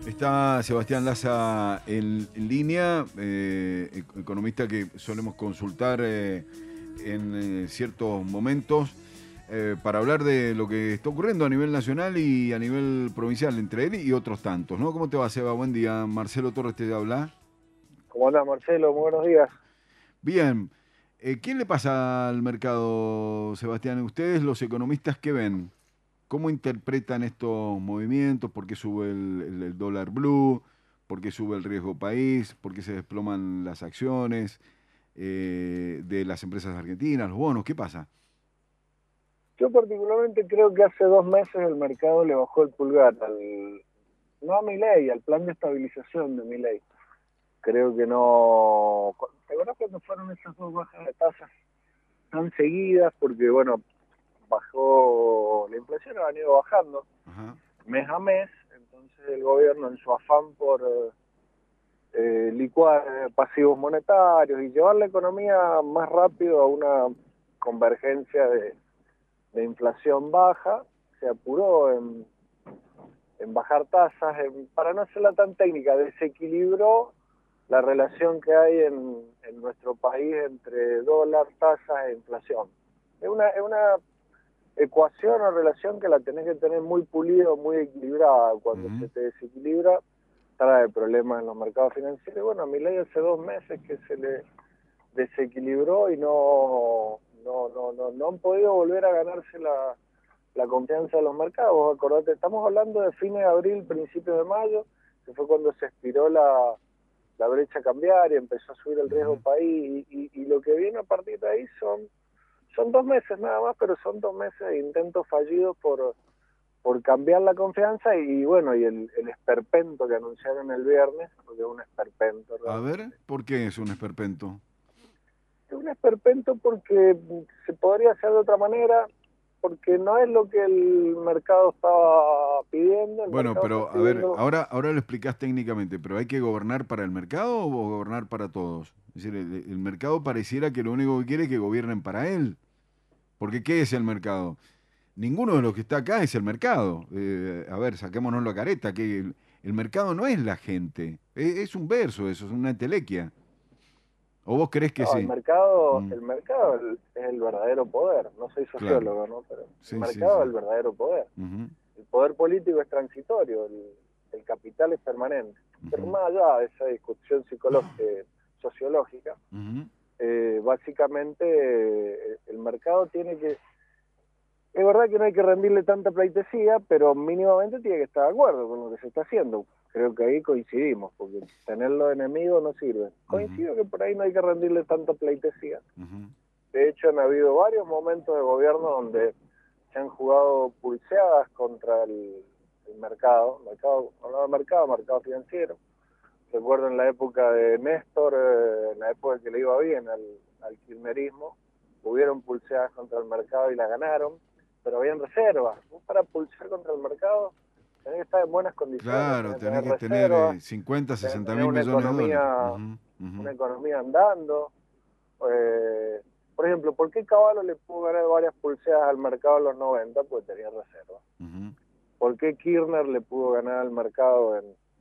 Está Sebastián Laza en línea, economista que solemos consultar en ciertos momentos para hablar de lo que está ocurriendo a nivel nacional y a nivel provincial, entre él y otros tantos, ¿no? ¿Cómo te va, Seba? Buen día. Marcelo Torres te habla. ¿Cómo andás, Marcelo? Muy buenos días. Bien. ¿Qué le pasa al mercado, Sebastián? Ustedes, los economistas, ¿qué ven? ¿Cómo interpretan estos movimientos? ¿Por qué sube el dólar blue? ¿Por qué sube el riesgo país? ¿Por qué se desploman las acciones de las empresas argentinas, los bonos? ¿Qué pasa? Yo particularmente creo que hace 2 meses el mercado le bajó el pulgar no a Milei, al plan de estabilización de Milei. Creo que no. ¿Te acuerdas cuando fueron esas dos bajas de tasas tan seguidas? Porque, bueno, bajó la inflación, ha ido bajando Ajá. mes a mes. Entonces el gobierno, en su afán por licuar pasivos monetarios y llevar la economía más rápido a una convergencia de inflación baja, se apuró en bajar tasas, para no hacerla tan técnica, desequilibró la relación que hay en nuestro país entre dólar, tasas e inflación. Es una ecuación o relación que la tenés que tener muy pulida, muy equilibrada. Cuando Ujú. se te desequilibra, trae problemas en los mercados financieros. Y bueno, a Milei hace 2 meses que se le desequilibró y no han podido volver a ganarse la confianza de los mercados. Acordate, estamos hablando de fines de abril, principios de mayo, que fue cuando se estiró la brecha cambiaria, empezó a subir el riesgo Ujú. país y lo que viene a partir de ahí son 2 meses nada más, pero son 2 meses de intentos fallidos por cambiar la confianza y bueno, y el esperpento que anunciaron el viernes, porque es un esperpento A realmente. ver, ¿por qué es un esperpento? Es un esperpento porque se podría hacer de otra manera, porque no es lo que el mercado estaba pidiendo, el Bueno, mercado está pero a ver, pidiendo. ahora lo explicás técnicamente, pero ¿hay que gobernar para el mercado o gobernar para todos? Es decir, el mercado pareciera que lo único que quiere es que gobiernen para él. Porque ¿qué es el mercado? Ninguno de los que está acá es el mercado. A ver, saquémonos la careta, que el mercado no es la gente. Es un verso eso, es una entelequia. ¿O vos creés que No, sí? Mm, el mercado es el verdadero poder. No soy claro, sociólogo, ¿no? Pero el sí, sí, mercado sí. es el verdadero poder. Ujú, El poder político es transitorio, el capital es permanente. Pero ujú, más allá de esa discusión sociológica, ujú. básicamente el mercado tiene que. Es verdad que no hay que rendirle tanta pleitesía, pero mínimamente tiene que estar de acuerdo con lo que se está haciendo. Creo que ahí coincidimos, porque tenerlo de enemigo no sirve. Ujú, Coincido que por ahí no hay que rendirle tanta pleitesía. ujú. De hecho, han habido varios momentos de gobierno donde se han jugado pulseadas contra el hablaba de mercado financiero. Recuerdo en la época de Néstor, en la época que le iba bien al kirchnerismo, hubieron pulseadas contra el mercado y la ganaron, pero habían reservas. Vos para pulsear contra el mercado tenés que estar en buenas condiciones, Claro, tenés que tenés tener que tener reservas, 50, tenés que 60 tener mil millones de dólares. una economía andando. Eh, por ejemplo, ¿por qué Caballo le pudo ganar varias pulseadas al mercado en los 90? Pues tenía reservas. Ujú, ¿Por qué Kirchner le pudo ganar al mercado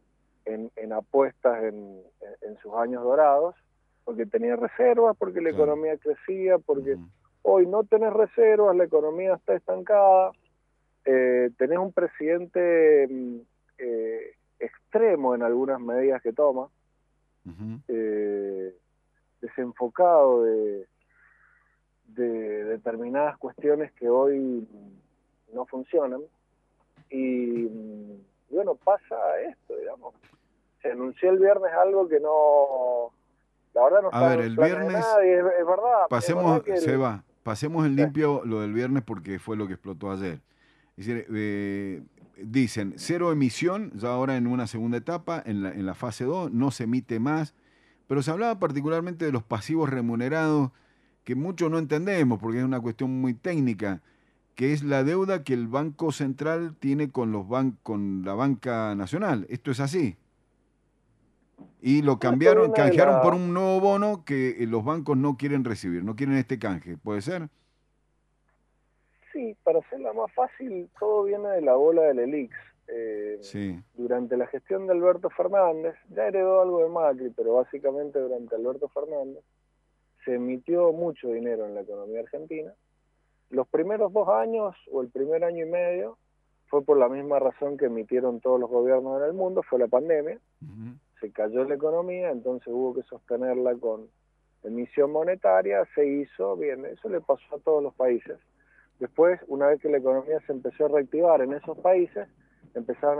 en apuestas en sus años dorados? Porque tenía reservas, porque la claro. economía crecía, porque Ujú, hoy no tenés reservas, la economía está estancada, tenés un presidente extremo en algunas medidas que toma, ujú. eh, desenfocado de determinadas cuestiones que hoy no funcionan. Y bueno, pasa esto, digamos. Se anunció el viernes algo que no, la verdad no A está ver, en el planes de viernes nadie, es verdad pasemos, que Seba, pasemos en limpio lo del viernes porque fue lo que explotó ayer. Es decir, dicen cero emisión, ya ahora en una segunda etapa, en la fase 2 no se emite más, pero se hablaba particularmente de los pasivos remunerados, que muchos no entendemos porque es una cuestión muy técnica, que es la deuda que el Banco Central tiene con con la banca nacional. Esto es así. Y lo esto cambiaron, viene de canjearon por la, un nuevo bono que los bancos no quieren recibir, no quieren este canje. ¿Puede ser? sí, para hacerla más fácil, todo viene de la bola del ELIX. Sí. Durante la gestión de Alberto Fernández, ya heredó algo de Macri, pero básicamente durante Alberto Fernández, se emitió mucho dinero en la economía argentina. Los primeros 2 años o el primer año y medio fue por la misma razón que emitieron todos los gobiernos en el mundo, fue la pandemia. Se cayó la economía, entonces hubo que sostenerla con emisión monetaria, se hizo bien, eso le pasó a todos los países. Después, una vez que la economía se empezó a reactivar en esos países, empezaron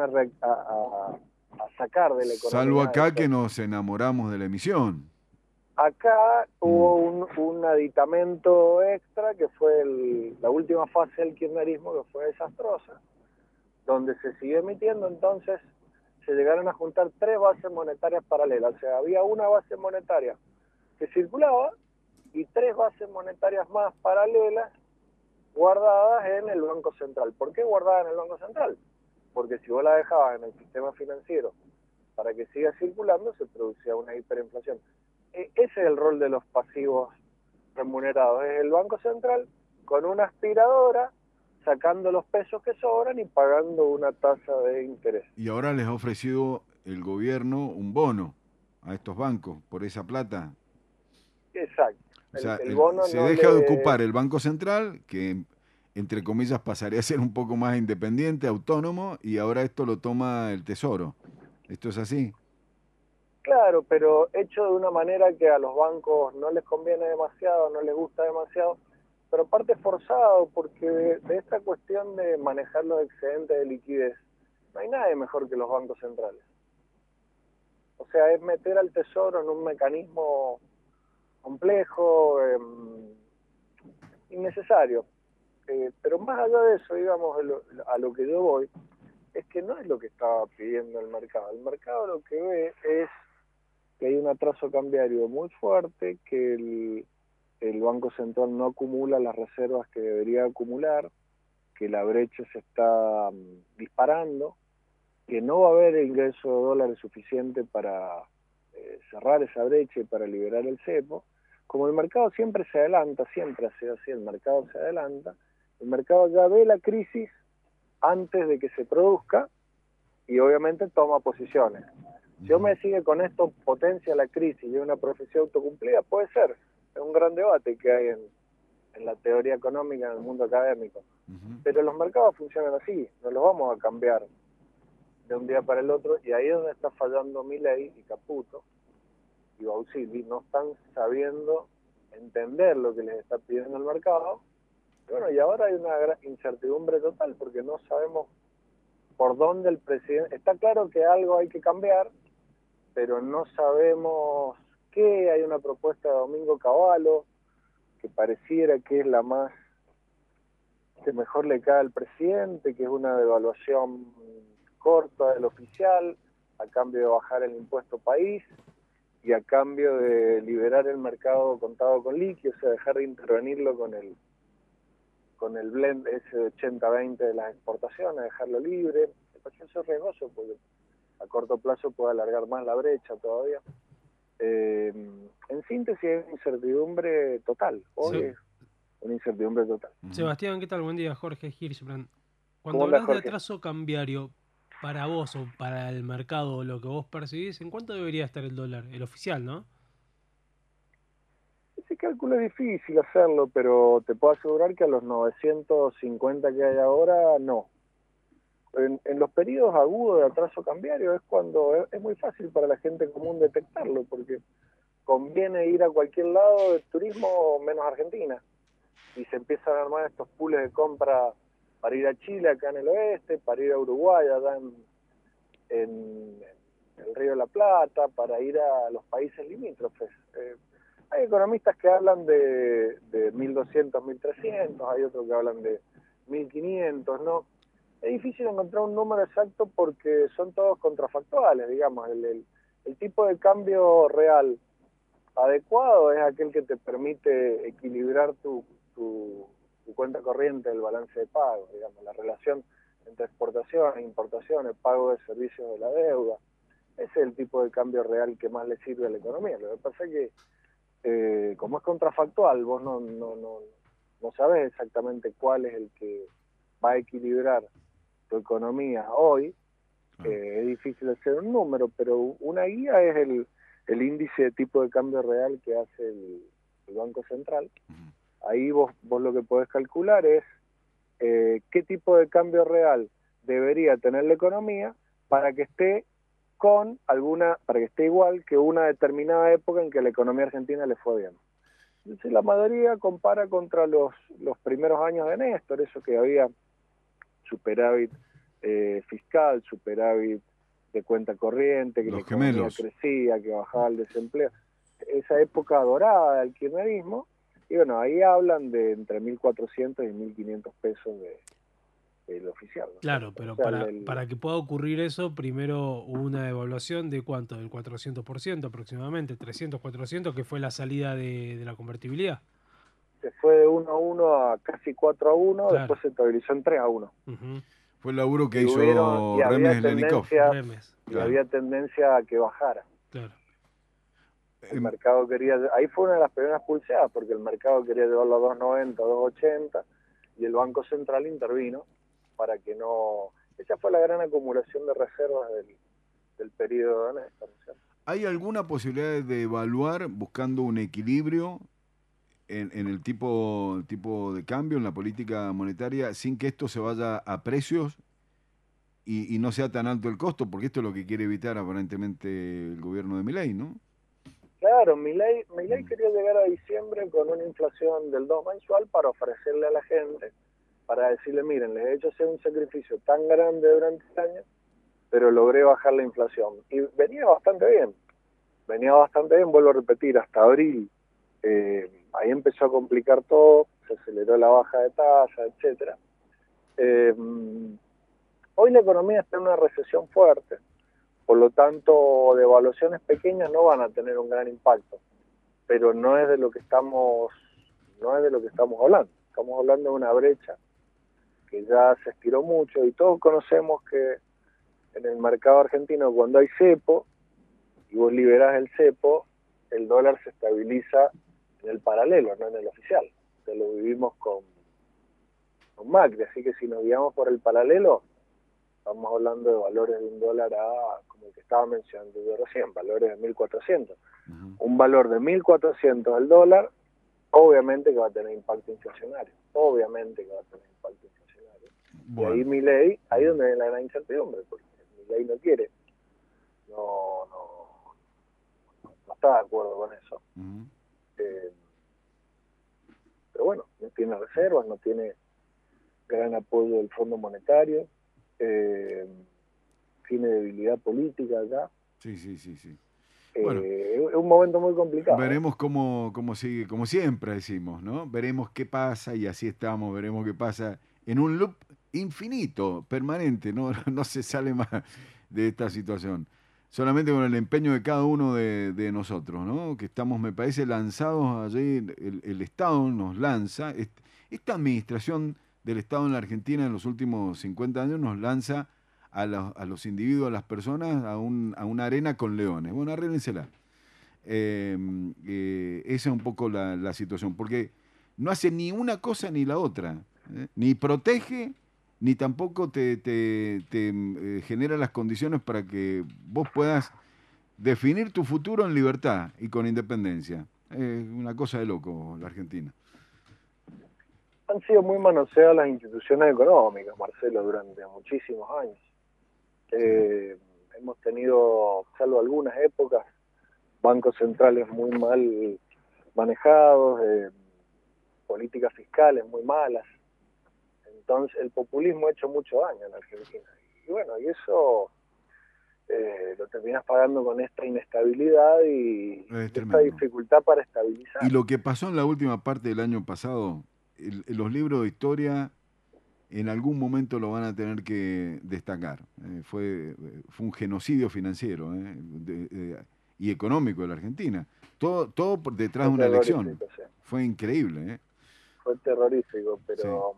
a sacar de la Salvo economía acá eso. que nos enamoramos de la emisión. Acá hubo un aditamento extra que fue la última fase del kirchnerismo, que fue desastrosa, donde se siguió emitiendo, entonces se llegaron a juntar 3 bases monetarias paralelas. O sea, había una base monetaria que circulaba y 3 bases monetarias más paralelas guardadas en el Banco Central. ¿Por qué guardadas en el Banco Central? Porque si vos la dejabas en el sistema financiero para que siga circulando, se producía una hiperinflación. Ese es el rol de los pasivos remunerados. Es el Banco Central con una aspiradora sacando los pesos que sobran y pagando una tasa de interés. Y ahora les ha ofrecido el gobierno un bono a estos bancos por esa plata. Exacto. O sea, El bono se no deja de le... ocupar el Banco Central, que entre comillas pasaría a ser un poco más independiente, autónomo, y ahora esto lo toma el Tesoro. ¿Esto es así? Claro, pero hecho de una manera que a los bancos no les conviene demasiado, no les gusta demasiado, pero aparte forzado, porque de esta cuestión de manejar los excedentes de liquidez, no hay nadie mejor que los bancos centrales. O sea, es meter al Tesoro en un mecanismo complejo, innecesario. Pero más allá de eso, digamos, a lo que yo voy, es que no es lo que estaba pidiendo el mercado. El mercado lo que ve es que hay un atraso cambiario muy fuerte, que el Banco Central no acumula las reservas que debería acumular, que la brecha se está disparando, que no va a haber ingreso de dólares suficiente para cerrar esa brecha y para liberar el cepo. Como el mercado siempre se adelanta, siempre ha sido así, el mercado se adelanta, el mercado ya ve la crisis antes de que se produzca y obviamente toma posiciones. Si yo me sigue con esto, potencia la crisis y una profecía autocumplida, puede ser. Es un gran debate que hay en la teoría económica, en el mundo académico. Pero los mercados funcionan así, no los vamos a cambiar de un día para el otro, y ahí es donde está fallando Milei y Caputo y Bausilli, no están sabiendo entender lo que les está pidiendo el mercado. Y bueno, y ahora hay una gran incertidumbre total, porque no sabemos por dónde el presidente... Está claro que algo hay que cambiar, pero no sabemos qué. Hay una propuesta de Domingo Cavallo que pareciera que es la más que mejor le cae al presidente, que es una devaluación corta del oficial a cambio de bajar el impuesto país y a cambio de liberar el mercado contado con liqui, o sea, dejar de intervenirlo con el blend ese de 80-20 de las exportaciones, dejarlo libre. Eso es riesgoso porque a corto plazo puede alargar más la brecha todavía. En síntesis, es una incertidumbre total. Hoy es una incertidumbre total. Sebastián, ¿qué tal? Buen día, Jorge Hirschbrand. Cuando ¿Cómo andas, hablas de Jorge? atraso cambiario, para vos o para el mercado, lo que vos percibís, ¿en cuánto debería estar el dólar? El oficial, ¿no? Ese cálculo es difícil hacerlo, pero te puedo asegurar que a los 950 que hay ahora, no. En los periodos agudos de atraso cambiario es cuando es muy fácil para la gente común detectarlo, porque conviene ir a cualquier lado de turismo menos Argentina. Y se empiezan a armar estos pools de compra para ir a Chile, acá en el oeste, para ir a Uruguay, allá en el Río de la Plata, para ir a los países limítrofes. Hay economistas que hablan de 1.200, 1.300, hay otros que hablan de 1.500, ¿no? Es difícil encontrar un número exacto porque son todos contrafactuales, digamos. El tipo de cambio real adecuado es aquel que te permite equilibrar tu cuenta corriente del balance de pago, digamos, la relación entre exportaciones, importaciones, pago de servicios de la deuda. Ese es el tipo de cambio real que más le sirve a la economía. Lo que pasa es que, como es contrafactual, vos no sabés exactamente cuál es el que va a equilibrar tu economía hoy, es difícil hacer un número, pero una guía es el índice de tipo de cambio real que hace el Banco Central. Ahí vos lo que podés calcular es qué tipo de cambio real debería tener la economía para que esté para que esté igual que una determinada época en que la economía argentina le fue bien. Entonces la mayoría compara contra los primeros años de Néstor, eso que había superávit fiscal, superávit de cuenta corriente, que Los la economía gemelos. crecía, que bajaba el desempleo. Esa época dorada del kirchnerismo, y bueno, ahí hablan de entre 1.400 y 1.500 pesos del oficial, ¿no? Claro, pero O sea, para que pueda ocurrir eso, primero hubo una devaluación de ¿cuánto? Del 400% aproximadamente, 300, 400, que fue la salida de la convertibilidad. se fue de 1-1 a casi 4-1, Claro. después se estabilizó en 3-1. Ujú. Fue el laburo que Y hizo había Remes Lenikov. Remes, Claro. había tendencia a que bajara. claro. El mercado quería, ahí fue una de las primeras pulseadas, porque el mercado quería llevarlo a 2.90, 2.80, y el Banco Central intervino para que no... Esa fue la gran acumulación de reservas del periodo de Néstor, ¿no es cierto? ¿Hay alguna posibilidad de evaluar buscando un equilibrio en el tipo de cambio, en la política monetaria, sin que esto se vaya a precios y no sea tan alto el costo? Porque esto es lo que quiere evitar aparentemente el gobierno de Milei, ¿no? Claro, Milei quería llegar a diciembre con una inflación del 2 mensual para ofrecerle a la gente, para decirle, miren, les he hecho hacer un sacrificio tan grande durante el año, pero logré bajar la inflación. Y venía bastante bien, vuelvo a repetir, hasta abril. Ahí empezó a complicar todo, se aceleró la baja de tasa, etcétera. Hoy la economía está en una recesión fuerte, por lo tanto, devaluaciones pequeñas no van a tener un gran impacto, pero no es de lo que estamos hablando. Estamos hablando de una brecha que ya se estiró mucho y todos conocemos que en el mercado argentino, cuando hay cepo y vos liberás el cepo, el dólar se estabiliza en el paralelo, no en el oficial. Entonces lo vivimos con Macri, así que si nos guiamos por el paralelo, estamos hablando de valores de un dólar como el que estaba mencionando yo recién, valores de 1.400. Un valor de 1.400 el dólar, obviamente que va a tener impacto inflacionario. Bueno. Y ahí Milei, ahí donde hay la gran incertidumbre, porque Milei no quiere, no está de acuerdo con eso. Pero bueno, no tiene reservas, no tiene gran apoyo del Fondo Monetario, tiene debilidad política acá. Sí. Bueno, es un momento muy complicado. Veremos cómo sigue, como siempre decimos, ¿no? Veremos qué pasa y así estamos, veremos qué pasa en un loop infinito, permanente, no se sale más de esta situación. Solamente con el empeño de cada uno de nosotros, ¿no? Que estamos, me parece, lanzados allí, el Estado nos lanza, esta administración del Estado en la Argentina en los últimos 50 años nos lanza a los individuos, a las personas, a una arena con leones. Bueno, arréglensela. Esa es un poco la situación, porque no hace ni una cosa ni la otra, ni protege, ni tampoco te genera las condiciones para que vos puedas definir tu futuro en libertad y con independencia. Es una cosa de loco la Argentina. Han sido muy manoseadas las instituciones económicas, Marcelo, durante muchísimos años. Hemos tenido, salvo algunas épocas, bancos centrales muy mal manejados, políticas fiscales muy malas. Entonces el populismo ha hecho mucho daño en Argentina. Y bueno, y eso lo terminas pagando con esta inestabilidad y esta dificultad para estabilizar. Y lo que pasó en la última parte del año pasado, los libros de historia en algún momento lo van a tener que destacar. Fue un genocidio financiero y económico de la Argentina. Todo por detrás de una elección. Sí. Fue increíble. Fue terrorífico, pero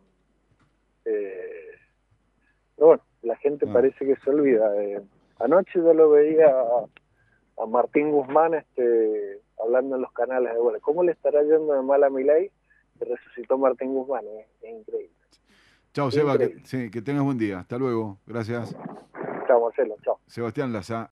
bueno, la gente parece que se olvida. Anoche yo lo veía a Martín Guzmán hablando en los canales de ¿cómo le estará yendo de mal a Milei? Que resucitó Martín Guzmán, es increíble. Chao, Seba, Increíble. sí, que tengas buen día. Hasta luego. Gracias. Chao, Marcelo, chao. Sebastián Lazá.